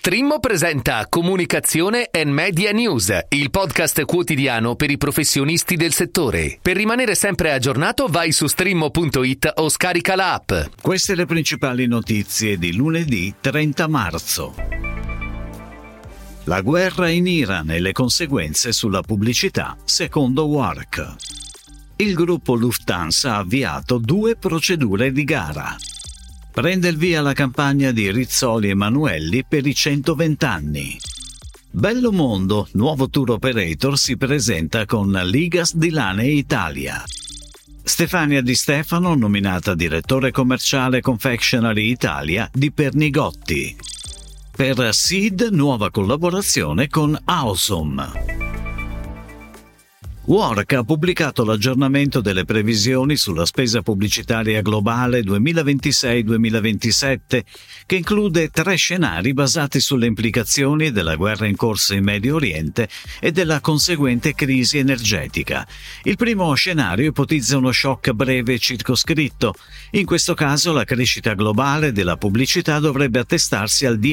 Strimmo presenta Comunicazione and Media News, il podcast quotidiano per i professionisti del settore. Per rimanere sempre aggiornato vai su strimmo.it o scarica la app. Queste le principali notizie di lunedì 30 marzo. La guerra in Iran e le conseguenze sulla pubblicità, secondo WARC. Il gruppo Lufthansa ha avviato 2 procedure di gara. Prende il via la campagna di Rizzoli Emanuelli per i 120 anni. Bello Mondo, nuovo tour operator, si presenta con Ligas di Lane Italia. Stefania Di Stefano nominata direttore commerciale Confectionery Italia di Pernigotti. Per Seed, nuova collaborazione con Awesome. WARC ha pubblicato l'aggiornamento delle previsioni sulla spesa pubblicitaria globale 2026-2027, che include 3 scenari basati sulle implicazioni della guerra in corso in Medio Oriente e della conseguente crisi energetica. Il primo scenario ipotizza uno shock breve e circoscritto. In questo caso la crescita globale della pubblicità dovrebbe attestarsi al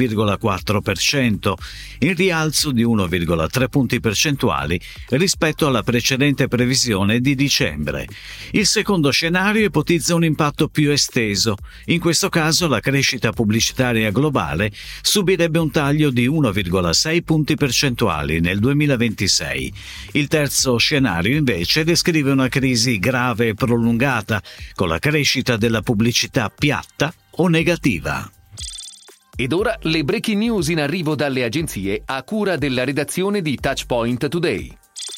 10,4%, in rialzo di 1,3 punti percentuali rispetto alla precedente previsione di dicembre. Il secondo scenario ipotizza un impatto più esteso. In questo caso la crescita pubblicitaria globale subirebbe un taglio di 1,6 punti percentuali nel 2026. Il terzo scenario invece descrive una crisi grave e prolungata, con la crescita della pubblicità piatta o negativa. Ed ora le breaking news in arrivo dalle agenzie a cura della redazione di Touchpoint Today.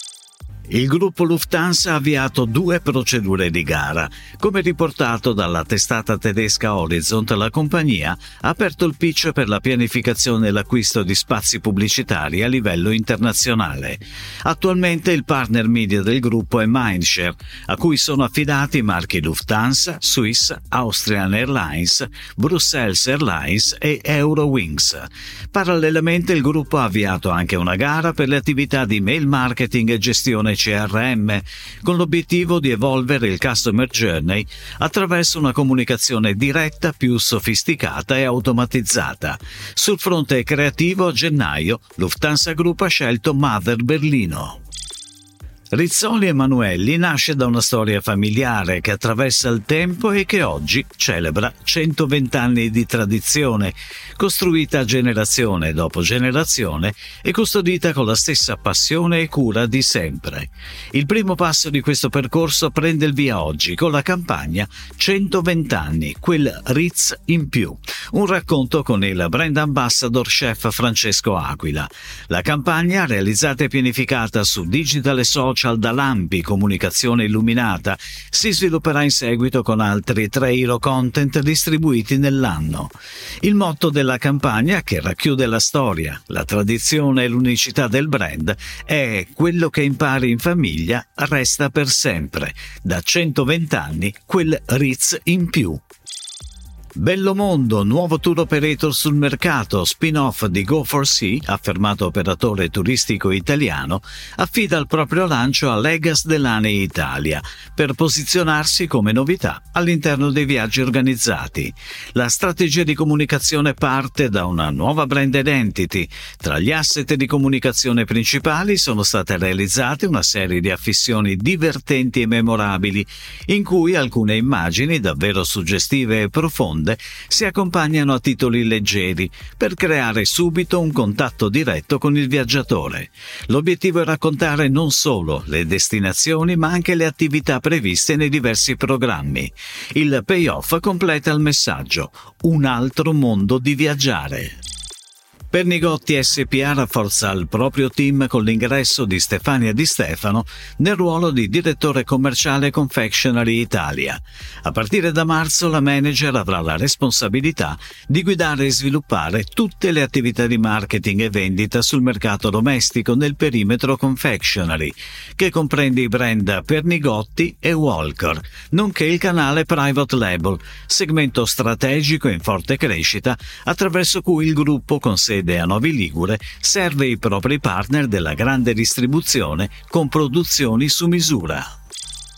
Il gruppo Lufthansa ha avviato 2 procedure di gara. Come riportato dalla testata tedesca Horizont, la compagnia ha aperto il pitch per la pianificazione e l'acquisto di spazi pubblicitari a livello internazionale. Attualmente il partner media del gruppo è Mindshare, a cui sono affidati i marchi Lufthansa, Swiss, Austrian Airlines, Brussels Airlines e Eurowings. Parallelamente il gruppo ha avviato anche una gara per le attività di mail marketing e gestione CRM, con l'obiettivo di evolvere il customer journey attraverso una comunicazione diretta più sofisticata e automatizzata. Sul fronte creativo, a gennaio, Lufthansa Group ha scelto Mother Berlino. Rizzoli Emanuelli nasce da una storia familiare che attraversa il tempo e che oggi celebra 120 anni di tradizione, costruita generazione dopo generazione e custodita con la stessa passione e cura di sempre. Il primo passo di questo percorso prende il via oggi con la campagna 120 anni, quel Ritz in più, un racconto con il brand ambassador chef Francesco Aquila. La campagna, realizzata e pianificata su digital e social da Lampi Comunicazione Illuminata, si svilupperà in seguito con altri 3 hero content distribuiti nell'anno. Il motto della campagna, che racchiude la storia, la tradizione e l'unicità del brand, è «Quello che impari in famiglia resta per sempre». Da 120 anni, quel Ritz in più. Bello Mondo, nuovo tour operator sul mercato, spin-off di Go4Sea, affermato operatore turistico italiano, affida il proprio lancio a Ligas di Lane Italia per posizionarsi come novità all'interno dei viaggi organizzati. La strategia di comunicazione parte da una nuova brand identity. Tra gli asset di comunicazione principali sono state realizzate una serie di affissioni divertenti e memorabili, in cui alcune immagini davvero suggestive e profonde si accompagnano a titoli leggeri per creare subito un contatto diretto con il viaggiatore. L'obiettivo è raccontare non solo le destinazioni ma anche le attività previste nei diversi programmi. Il payoff completa il messaggio: un altro modo di viaggiare. Pernigotti SpA rafforza il proprio team con l'ingresso di Stefania Di Stefano nel ruolo di direttore commerciale Confectionery Italia. A partire da marzo la manager avrà la responsabilità di guidare e sviluppare tutte le attività di marketing e vendita sul mercato domestico nel perimetro Confectionery, che comprende i brand Pernigotti e Walker, nonché il canale Private Label, segmento strategico in forte crescita attraverso cui il gruppo con sede a Novi Ligure serve i propri partner della grande distribuzione con produzioni su misura.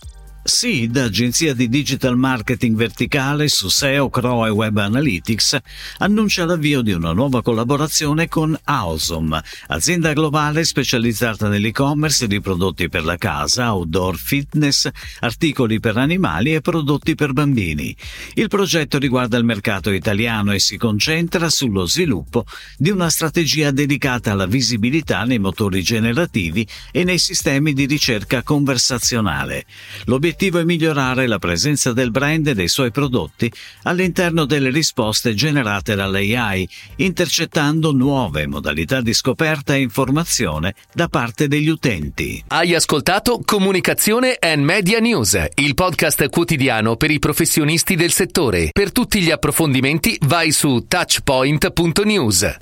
Seed, agenzia di digital marketing verticale su SEO, CRO e Web Analytics, annuncia l'avvio di una nuova collaborazione con Awesome, azienda globale specializzata nell'e-commerce di prodotti per la casa, outdoor, fitness, articoli per animali e prodotti per bambini. Il progetto riguarda il mercato italiano e si concentra sullo sviluppo di una strategia dedicata alla visibilità nei motori generativi e nei sistemi di ricerca conversazionale. L'obiettivo è migliorare la presenza del brand e dei suoi prodotti all'interno delle risposte generate dall'AI, intercettando nuove modalità di scoperta e informazione da parte degli utenti. Hai ascoltato Comunicazione and Media News, il podcast quotidiano per i professionisti del settore. Per tutti gli approfondimenti vai su touchpoint.news.